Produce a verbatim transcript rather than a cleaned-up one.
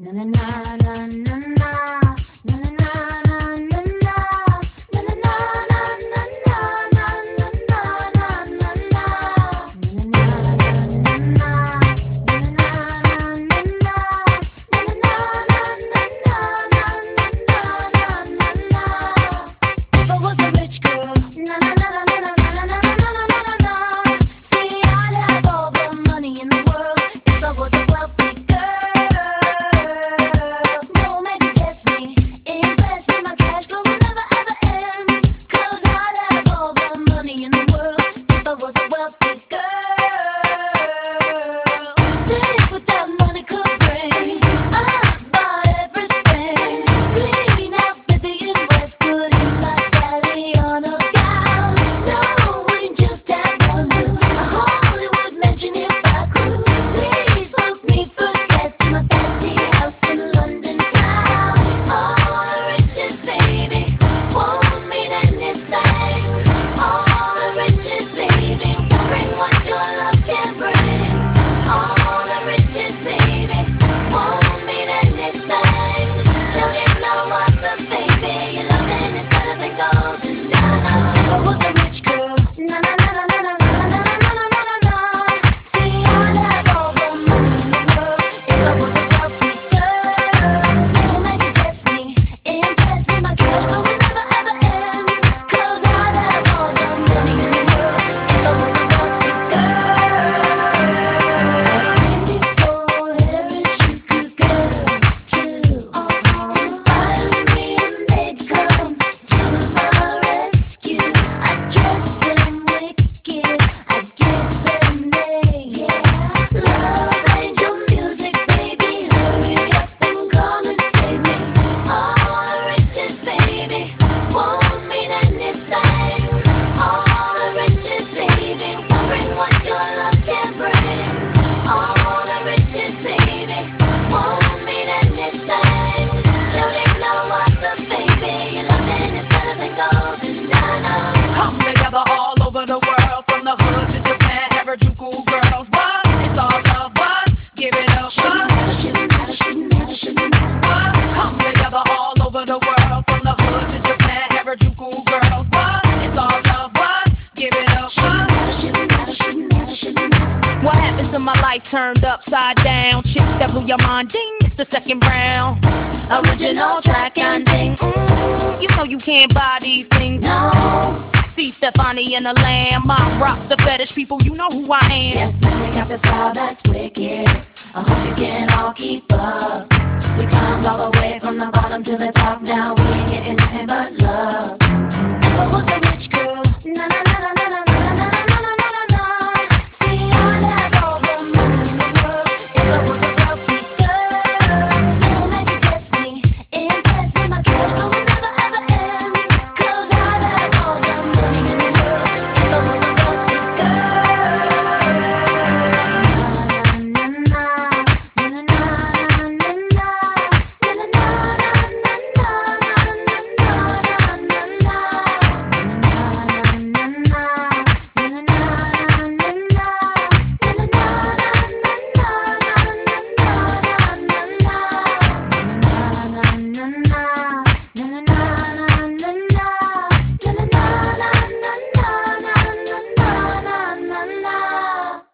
Turned upside down, chicks that blew your mind, ding, it's the second round. Original track and ding, mm, you know you can't buy these things, no. See Stefani and the Lamb, I rock the fetish people, you know who I am. Yes, man, we got the style that's wicked, I hope you can all keep up. We climbed all the way from the bottom to the top, now we ain't getting nothing but love.